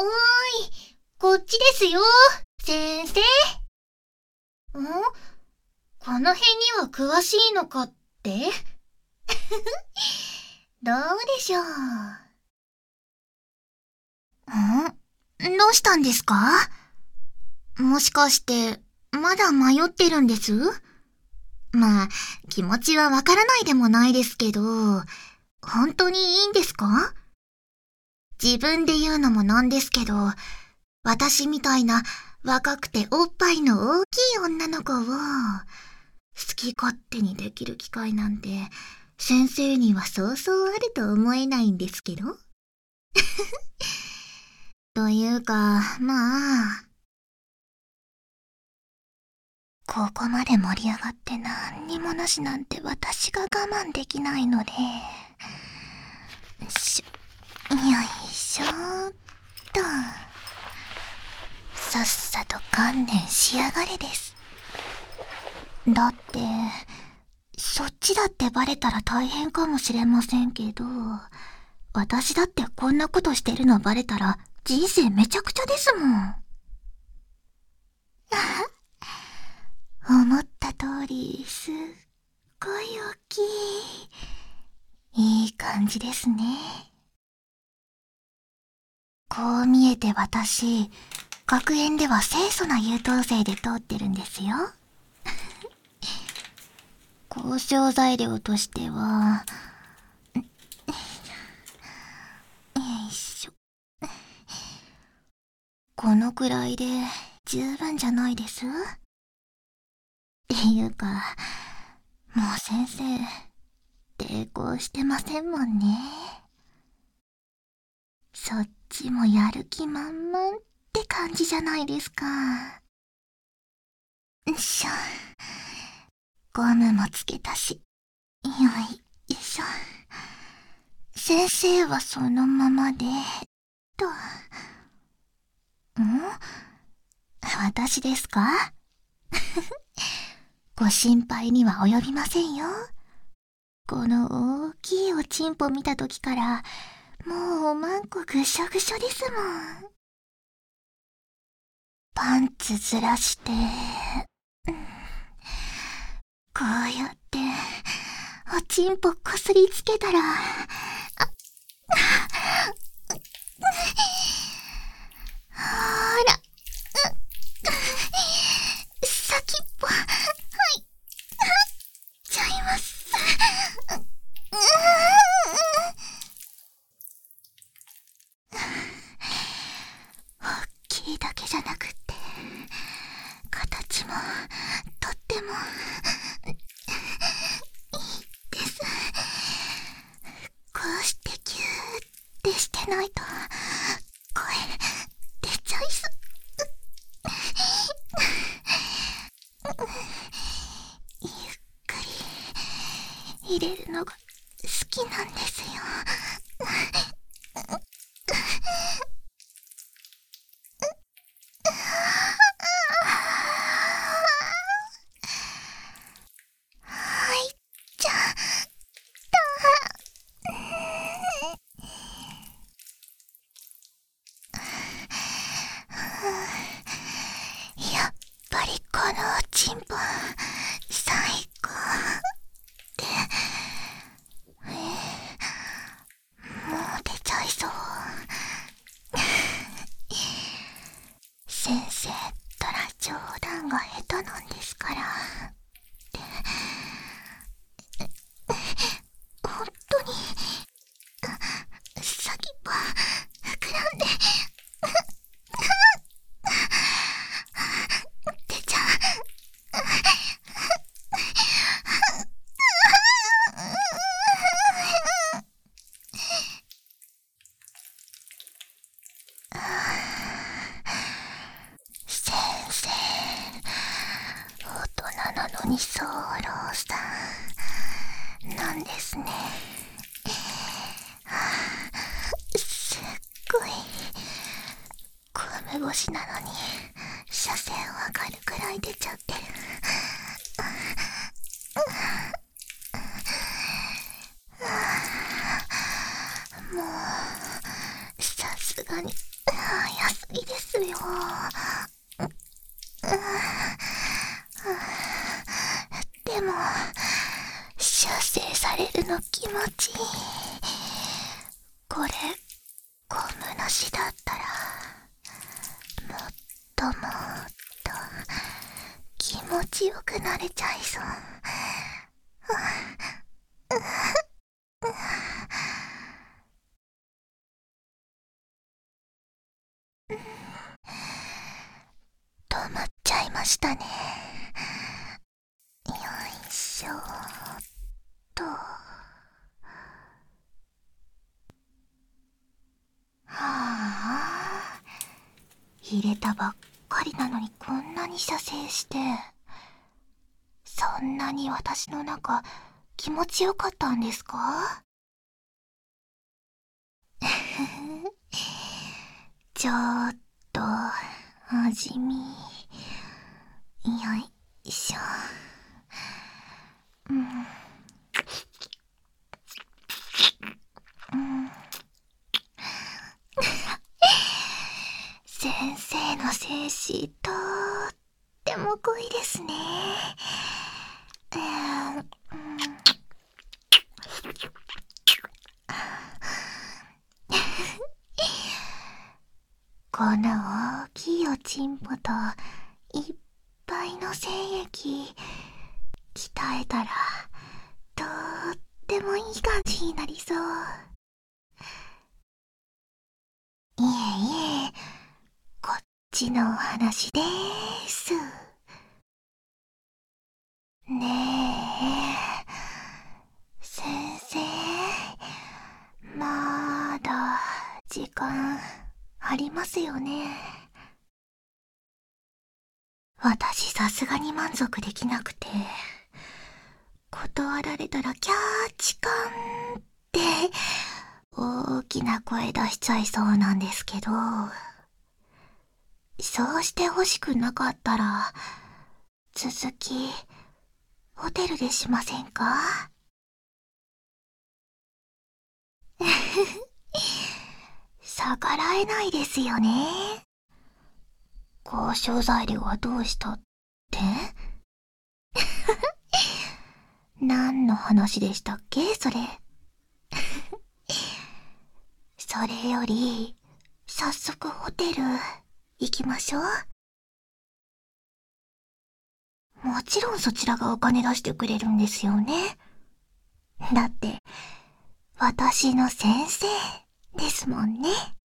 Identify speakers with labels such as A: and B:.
A: おーい、こっちですよ、先生。この辺には詳しいのかってどうでしょう。どうしたんですか？もしかして、まだ迷ってるんです？まあ、気持ちはわからないでもないですけど、本当にいいんですか？自分で言うのもなんですけど、私みたいな若くておっぱいの大きい女の子を、好き勝手にできる機会なんて、先生にはそうそうあると思えないんですけど。というか、まあ、ここまで盛り上がって何にもなしなんて私が我慢できないので、よいしょーっと。さっさと観念しやがれです。だって、そっちだってバレたら大変かもしれませんけど、私だってこんなことしてるのバレたら人生めちゃくちゃですもん。思った通り、すっごい大きい。いい感じですね。こう見えて私、学園では清楚な優等生で通ってるんですよ。交渉材料としては、よいしょ。このくらいで十分じゃないです？っていうか、もう先生、抵抗してませんもんね。そっちもやる気満々って感じじゃないですか。よいしょ。ゴムもつけたし。よいしょ。先生はそのままで、と。私ですか？ご心配には及びませんよ。この大きいおちんぽ見たときから、もうおまんこぐしょぐしょですもん。パンツずらして、こうやって、おちんぽこすりつけたら、ほら、先っぽ、ちゃいます。大きいだけじゃなくって、形も、とっても、いいです。こうしてギューってしてないと、声、出ちゃいそう。ゆっくり、入れるのが好きなんですよ。はい、じゃあ、やっぱりこのおちんぽ、最高で、もう出ちゃいそう。先生ったら冗談が下手なんですから。本当に、先っぽ、膨らんで、出ちゃ先生、大人なのに早漏さんなんですね。すっごい、ゴム越しなのに車線わかるくらい出ちゃってる。もうさすがにや話だったら、もっともっと気持ちよくなれちゃいそう。止まっちゃいましたね。よいしょーっと。はあ、入れたばっかりなのにこんなに射精して、そんなに私の中気持ちよかったんですか？ちょっと味見。よいしょ。うん。先生の精子とっても濃いですね。この大きいおちんぽといっぱいの精液鍛えたらとってもいい感じになりそう。いえいえ、こっちのお話でーす。ねえ、先生、まだ時間ありますよね。私さすがに満足できなくて、断られたらキャーチカンって大きな声出しちゃいそうなんですけど、そうしてほしくなかったら、続き、ホテルでしませんか？逆らえないですよね。交渉材料はどうしたって何の話でしたっけそれ。それより、早速ホテル行きましょう。もちろんそちらがお金出してくれるんですよね。だって、私の先生ですもんね。